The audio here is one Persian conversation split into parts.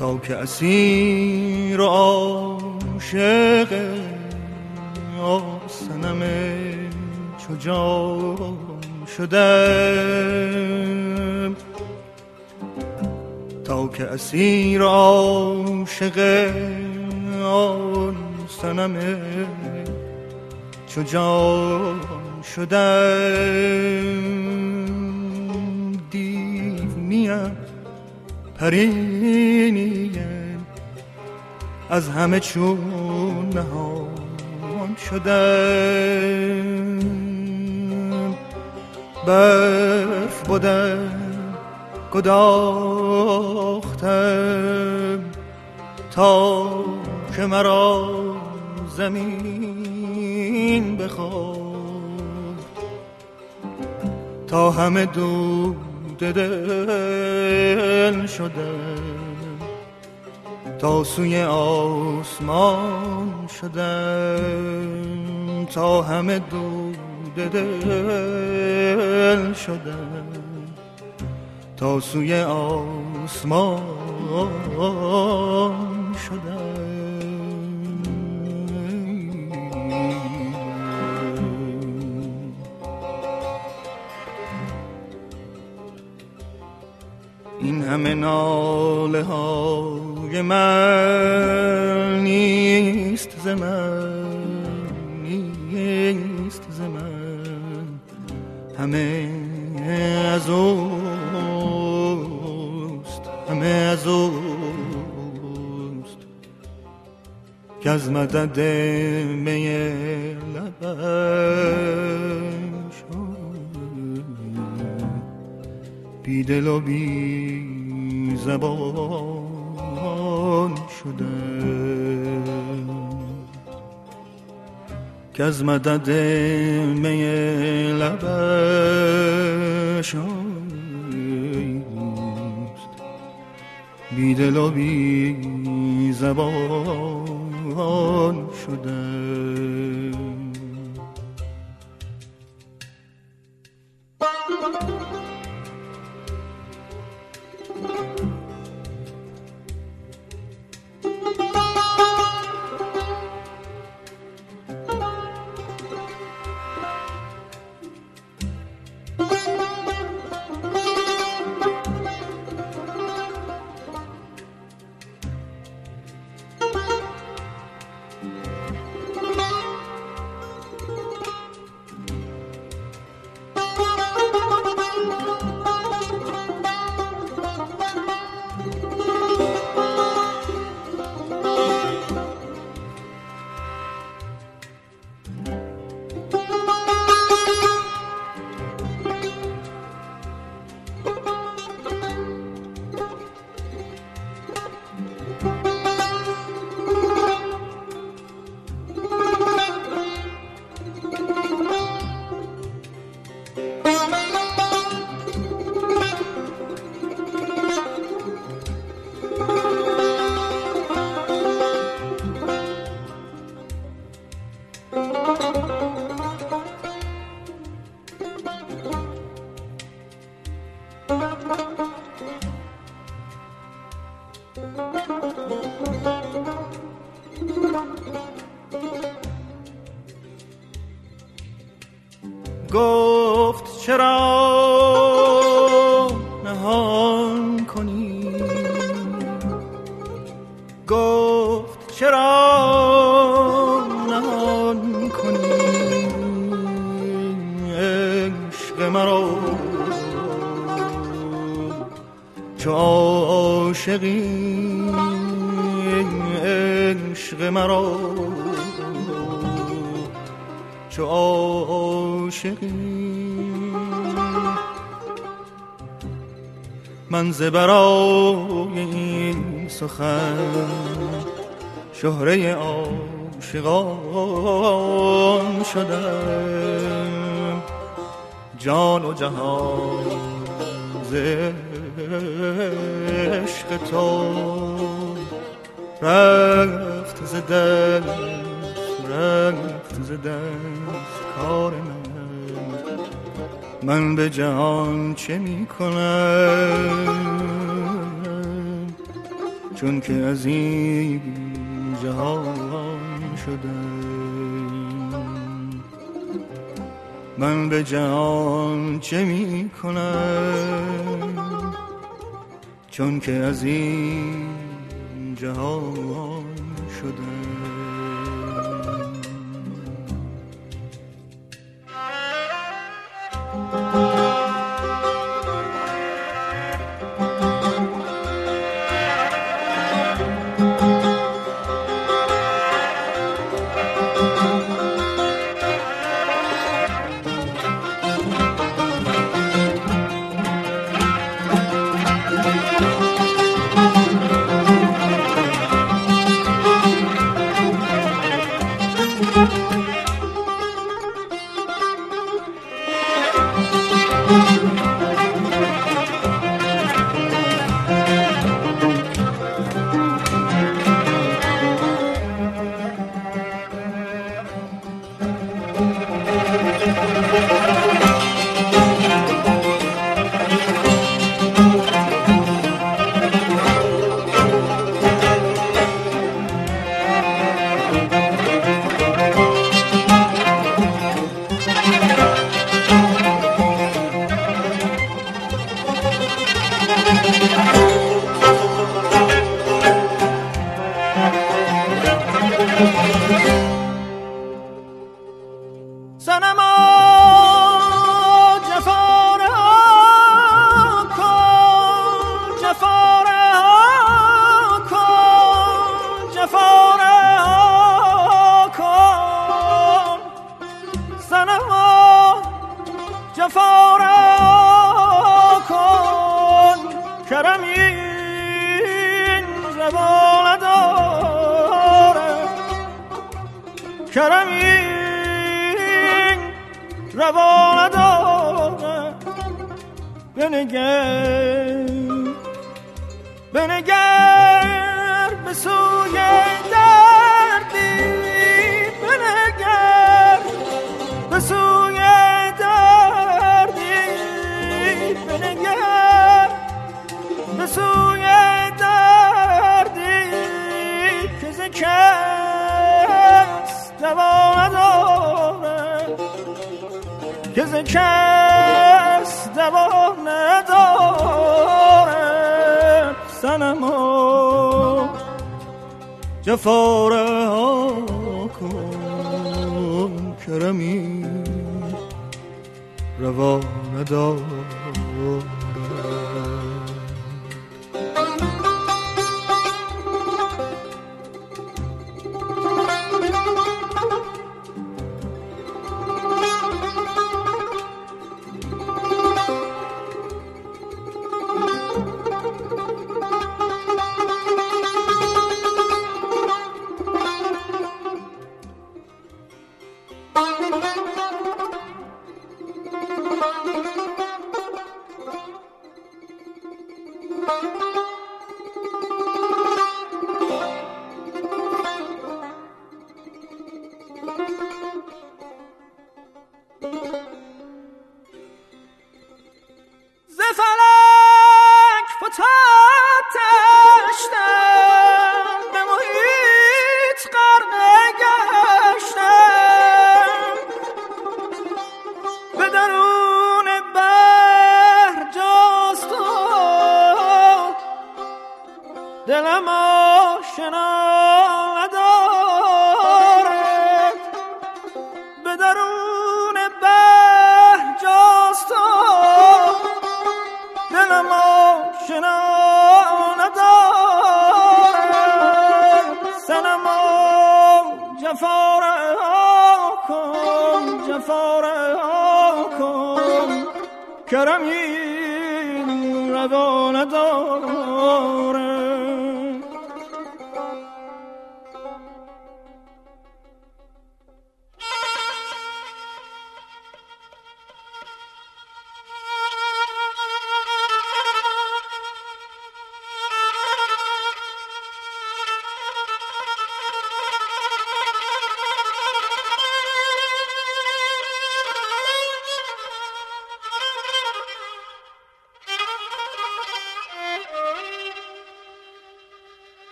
تا که اسیر عاشق صنم چو جان شدم، تا که اسیر عاشق آن صنم چو جان شدم. دیو نیم پری نیم از همه چون نهان شدم. برف بودم گداختم تا که مرا زمین بخورد، تا همه دود دل شدم، تا سوی آسمان شدم، تا همه دود دل شدم، تا سوی آسمان شدم. این همه ناله های من نیست ز من، نیست ز من، همه از اوست، همه از اوست که از مدد می لبش بی دل و بی زبان شدم، که از مدد می لبش بی دل و بی زبان شدم. گفت چرا نهان کنی، گفت چرا نهان کنی عشق مرا، چو عاشقی عشق مرا، چو عاشقی. من ز برای این سخن شهره عاشقان شدم، جان و جهان ز عشق تو رفت ز دل، رفت ز دست کار من به جهان چه می کنم چون که از این جهان شدم. من به جهان چه می کنم چون که از این جهان شدم. بنگر به سوی دردی، بنگر به سوی دردی، بنگر به سوی دردی که ز کس دوا نداره، که ز کس دوا نداره. صنما جفا رها کن، کرمی روا ندارد. دلم آشنا ندارد، به درون بحر جاست و دلم آشنا ندارد. صنما جفا رها کن، جفا رها کن، کرمی روا ندارد.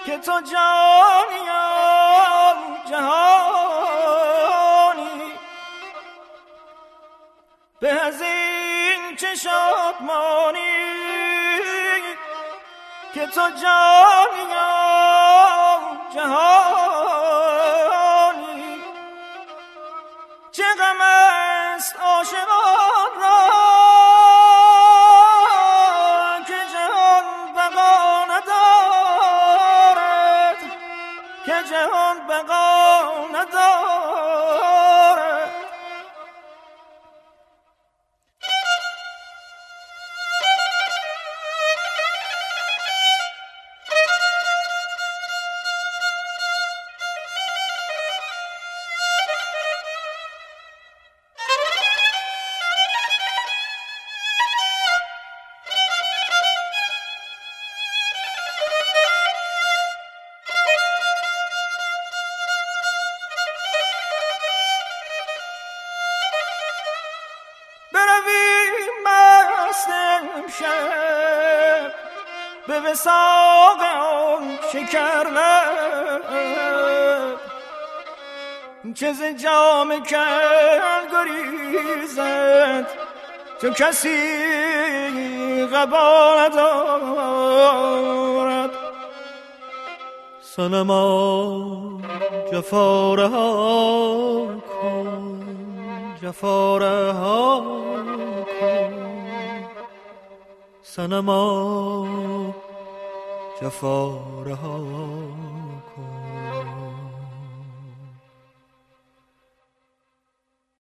که تو جانی و جهانی، به از این چه شادمانی که تو جانی و جهانی. چه غم است عاشقان را که جهان بقا ندارد، که جهان بقا ندارد. شب به وثاق آن شکر لب، چه ز جام کل گریزد چو کسی قبا ندارد. صنما جفا رها کن، جفا رها کن، صنما جفا رها